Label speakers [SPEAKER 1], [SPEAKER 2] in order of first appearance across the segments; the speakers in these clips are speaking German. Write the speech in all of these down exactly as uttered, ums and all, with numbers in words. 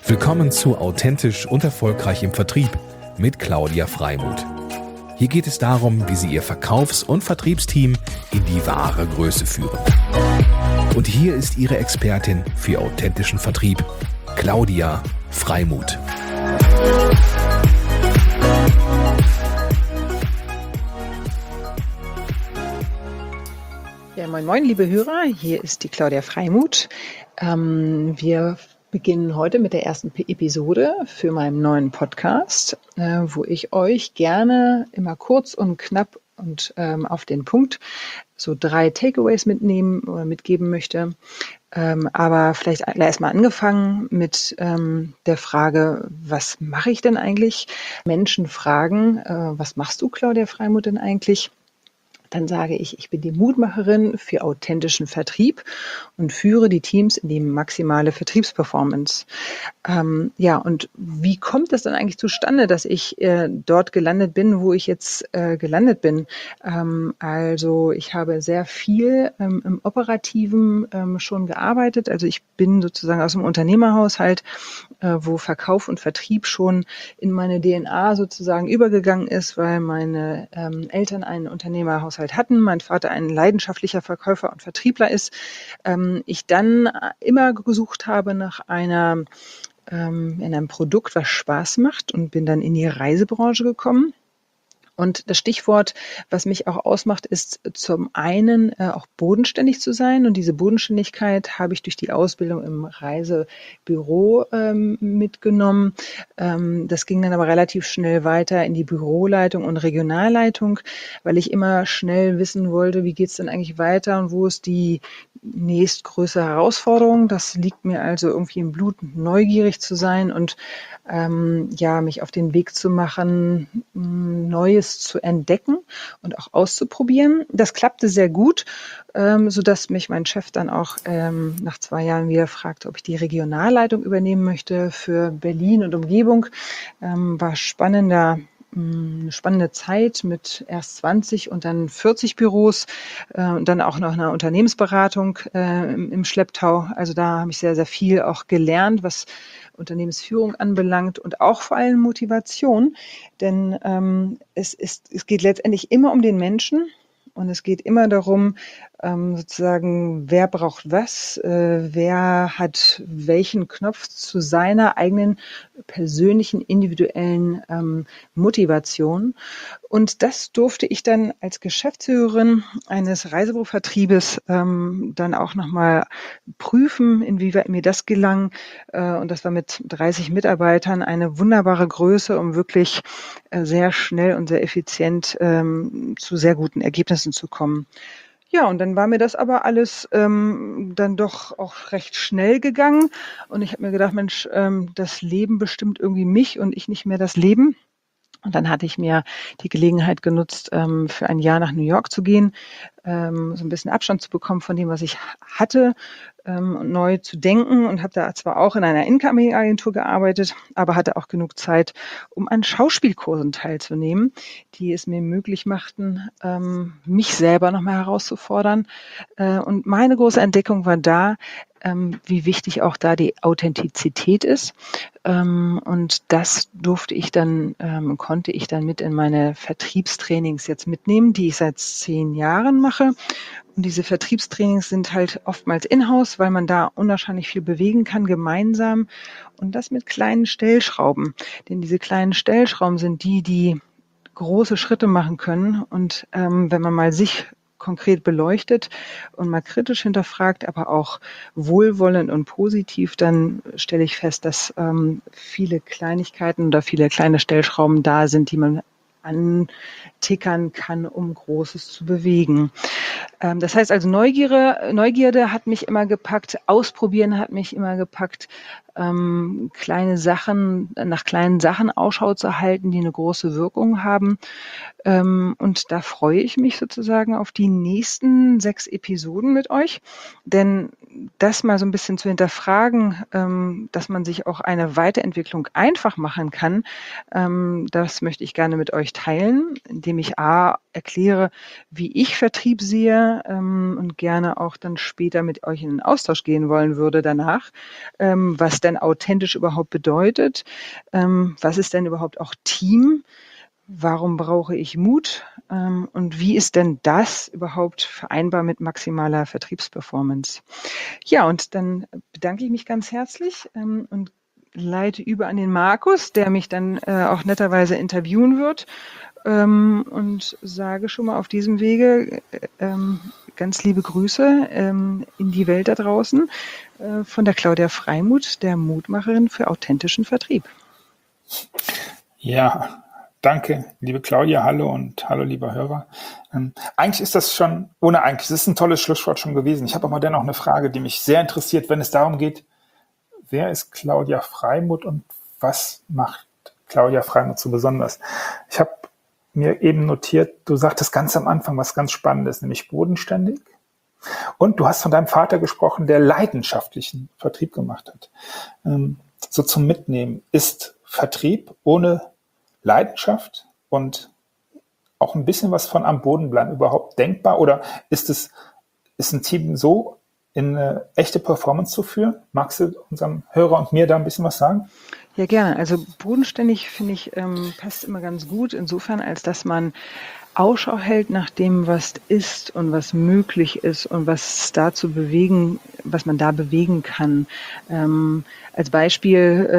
[SPEAKER 1] Willkommen zu Authentisch und Erfolgreich im Vertrieb mit Claudia Freimuth. Hier geht es darum, wie Sie Ihr Verkaufs- und Vertriebsteam in die wahre Größe führen. Und hier ist Ihre Expertin für authentischen Vertrieb, Claudia Freimuth.
[SPEAKER 2] Ja, moin moin, liebe Hörer, hier ist die Claudia Freimuth. Ähm, wir beginnen heute mit der ersten Episode für meinen neuen Podcast, äh, wo ich euch gerne immer kurz und knapp und ähm, auf den Punkt so drei Takeaways mitnehmen oder mitgeben möchte. Ähm, aber vielleicht erstmal angefangen mit ähm, der Frage, was mache ich denn eigentlich? Menschen fragen, äh, was machst du, Claudia Freimuth, denn eigentlich? Dann sage ich, ich bin die Mutmacherin für authentischen Vertrieb und führe die Teams in die maximale Vertriebsperformance. Ähm, ja, und wie kommt es dann eigentlich zustande, dass ich äh, dort gelandet bin, wo ich jetzt äh, gelandet bin? Ähm, also ich habe sehr viel ähm, im Operativen ähm, schon gearbeitet. Also ich bin sozusagen aus dem Unternehmerhaushalt, äh, wo Verkauf und Vertrieb schon in meine D N A sozusagen übergegangen ist, weil meine ähm, Eltern einen Unternehmerhaushalt hatten, mein Vater ein leidenschaftlicher Verkäufer und Vertriebler ist, ähm, ich dann immer gesucht habe nach einer, ähm, in einem Produkt, was Spaß macht, und bin dann in die Reisebranche gekommen. Und das Stichwort, was mich auch ausmacht, ist zum einen äh, auch bodenständig zu sein. Und diese Bodenständigkeit habe ich durch die Ausbildung im Reisebüro ähm, mitgenommen. Ähm, das ging dann aber relativ schnell weiter in die Büroleitung und Regionalleitung, weil ich immer schnell wissen wollte, wie geht es denn eigentlich weiter und wo ist die nächstgrößere Herausforderung. Das liegt mir also irgendwie im Blut, neugierig zu sein und ähm, ja, mich auf den Weg zu machen, Neues zu entdecken und auch auszuprobieren. Das klappte sehr gut, ähm, sodass mich mein Chef dann auch ähm, nach zwei Jahren wieder fragte, ob ich die Regionalleitung übernehmen möchte für Berlin und Umgebung. Ähm, war spannender eine spannende Zeit mit erst zwanzig und dann vierzig Büros äh, und dann auch noch eine Unternehmensberatung äh, im, im Schlepptau. Also da habe ich sehr, sehr viel auch gelernt, was Unternehmensführung anbelangt und auch vor allem Motivation. Denn ähm, es, ist, es geht letztendlich immer um den Menschen. Und es geht immer darum, ähm, sozusagen, wer braucht was, äh, wer hat welchen Knopf zu seiner eigenen persönlichen, individuellen ähm, Motivation. Und das durfte ich dann als Geschäftsführerin eines Reisebürovertriebes ähm, dann auch nochmal prüfen, inwieweit mir das gelang. Äh, und das war mit dreißig Mitarbeitern eine wunderbare Größe, um wirklich äh, sehr schnell und sehr effizient ähm, zu sehr guten Ergebnissen zu kommen. Ja, und dann war mir das aber alles ähm, dann doch auch recht schnell gegangen. Und ich habe mir gedacht, Mensch, ähm, das Leben bestimmt irgendwie mich und ich nicht mehr das Leben. Und dann hatte ich mir die Gelegenheit genutzt, ähm, für ein Jahr nach New York zu gehen, ähm, so ein bisschen Abstand zu bekommen von dem, was ich hatte, ähm, neu zu denken, und habe da zwar auch in einer Incoming-Agentur gearbeitet, aber hatte auch genug Zeit, um an Schauspielkursen teilzunehmen, die es mir möglich machten, ähm, mich selber nochmal herauszufordern. Äh, und meine große Entdeckung war da, ähm, wie wichtig auch da die Authentizität ist. Ähm, und das durfte ich dann, ähm, konnte ich dann mit in meine Vertriebstrainings jetzt mitnehmen, die ich seit zehn Jahren mache. Und diese Vertriebstrainings sind halt oftmals in-house, weil man da unwahrscheinlich viel bewegen kann, gemeinsam. Und das mit kleinen Stellschrauben. Denn diese kleinen Stellschrauben sind die, die große Schritte machen können. Und ähm, wenn man mal sich konkret beleuchtet und mal kritisch hinterfragt, aber auch wohlwollend und positiv, dann stelle ich fest, dass ähm, viele Kleinigkeiten oder viele kleine Stellschrauben da sind, die man antickern kann, um Großes zu bewegen. Ähm, das heißt also, Neugierde, Neugierde hat mich immer gepackt, Ausprobieren hat mich immer gepackt, ähm, kleine Sachen, nach kleinen Sachen Ausschau zu halten, die eine große Wirkung haben. Ähm, und da freue ich mich sozusagen auf die nächsten sechs Episoden mit euch, denn das mal so ein bisschen zu hinterfragen, ähm, dass man sich auch eine Weiterentwicklung einfach machen kann, ähm, das möchte ich gerne mit euch teilen, indem ich A erkläre, wie ich Vertrieb sehe, mir ähm, und gerne auch dann später mit euch in den Austausch gehen wollen würde danach, ähm, was denn authentisch überhaupt bedeutet, ähm, was ist denn überhaupt auch Team, warum brauche ich Mut ähm, und wie ist denn das überhaupt vereinbar mit maximaler Vertriebsperformance? Ja, und dann bedanke ich mich ganz herzlich ähm, und leite über an den Markus, der mich dann äh, auch netterweise interviewen wird ähm, und sage schon mal auf diesem Wege äh, ähm, ganz liebe Grüße ähm, in die Welt da draußen äh, von der Claudia Freimuth, der Mutmacherin für authentischen Vertrieb.
[SPEAKER 3] Ja, danke, liebe Claudia, hallo und hallo, lieber Hörer. Ähm, eigentlich ist das schon, ohne eigentlich, das ist ein tolles Schlusswort schon gewesen. Ich habe aber dennoch eine Frage, die mich sehr interessiert, wenn es darum geht, wer ist Claudia Freimuth und was macht Claudia Freimuth so besonders? Ich habe mir eben notiert, du sagtest ganz am Anfang was ganz Spannendes, nämlich bodenständig. Und du hast von deinem Vater gesprochen, der leidenschaftlichen Vertrieb gemacht hat. Ähm, so zum Mitnehmen, ist Vertrieb ohne Leidenschaft und auch ein bisschen was von am Boden bleiben überhaupt denkbar? Oder ist es, ist ein Team so in eine echte Performance zu führen? Magst du unserem Hörer und mir da ein bisschen was sagen?
[SPEAKER 2] Ja, gerne. Also bodenständig, finde ich, ähm, passt immer ganz gut insofern, als dass man Ausschau hält nach dem, was ist und was möglich ist und was da zu bewegen, was man da bewegen kann. Ähm, als Beispiel,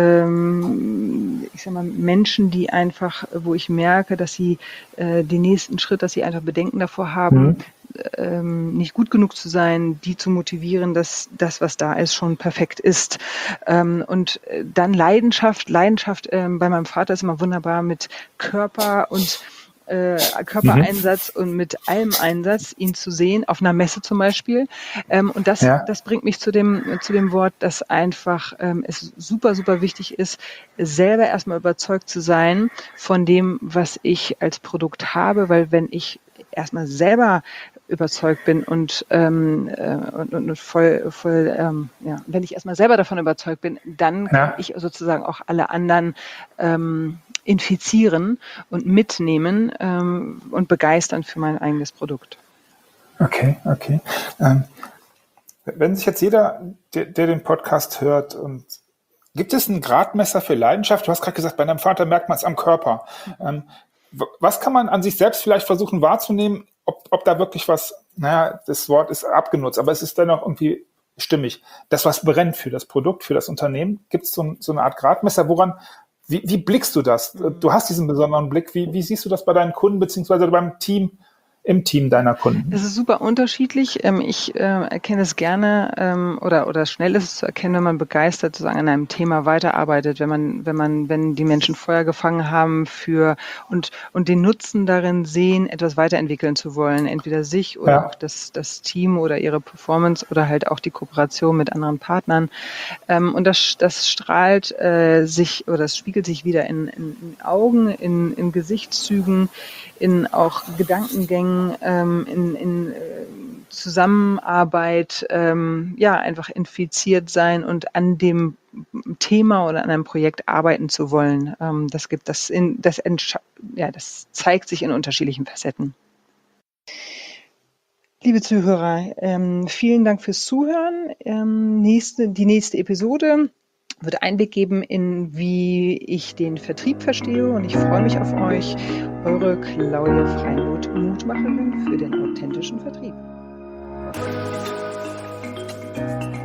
[SPEAKER 2] ähm, ich sag mal, Menschen, die einfach, wo ich merke, dass sie äh, den nächsten Schritt, dass sie einfach Bedenken davor haben, mhm. ähm, nicht gut genug zu sein, die zu motivieren, dass das, was da ist, schon perfekt ist. Ähm, und dann Leidenschaft. Leidenschaft ähm, bei meinem Vater ist immer wunderbar mit Körper und Äh, Körpereinsatz mhm. und mit allem Einsatz, ihn zu sehen, auf einer Messe zum Beispiel. Ähm, und das, ja. das bringt mich zu dem, zu dem Wort, dass einfach ähm, es super, super wichtig ist, selber erstmal überzeugt zu sein von dem, was ich als Produkt habe, weil wenn ich erstmal selber überzeugt bin und, ähm, äh, und, und voll, voll ähm, ja, wenn ich erstmal selber davon überzeugt bin, dann ja. kann ich sozusagen auch alle anderen ähm, infizieren und mitnehmen ähm, und begeistern für mein eigenes Produkt.
[SPEAKER 3] Okay, okay. Ähm, wenn sich jetzt jeder, der, der den Podcast hört, und gibt es ein Gradmesser für Leidenschaft? Du hast gerade gesagt, bei deinem Vater merkt man es am Körper. Ähm, was kann man an sich selbst vielleicht versuchen wahrzunehmen, ob, ob da wirklich was, naja, das Wort ist abgenutzt, aber es ist dennoch irgendwie stimmig, das was brennt für das Produkt, für das Unternehmen? Gibt es so, so eine Art Gradmesser, woran Wie, wie blickst du das? Du hast diesen besonderen Blick. Wie, wie siehst du das bei deinen Kunden beziehungsweise beim Team, im Team deiner Kunden?
[SPEAKER 2] Es ist super unterschiedlich. Ich äh, erkenne es gerne ähm, oder oder schnell ist es zu erkennen, wenn man begeistert sozusagen an einem Thema weiterarbeitet, wenn man wenn man wenn die Menschen Feuer gefangen haben für und und den Nutzen darin sehen, etwas weiterentwickeln zu wollen, entweder sich oder ja. auch das das Team oder ihre Performance oder halt auch die Kooperation mit anderen Partnern. Ähm, und das das strahlt äh, sich oder das spiegelt sich wieder in, in, in Augen, in, in Gesichtszügen, in auch Gedankengängen, ähm, in, in äh, Zusammenarbeit, ähm, ja, einfach infiziert sein und an dem Thema oder an einem Projekt arbeiten zu wollen. Ähm, das gibt das in, das, ja, das zeigt sich in unterschiedlichen Facetten. Liebe Zuhörer, ähm, vielen Dank fürs Zuhören. Ähm, nächste, die nächste Episode wird Einblick geben in, wie ich den Vertrieb verstehe, und ich freue mich auf euch, eure Claudia Freimuth, Mutmacherin für den authentischen Vertrieb.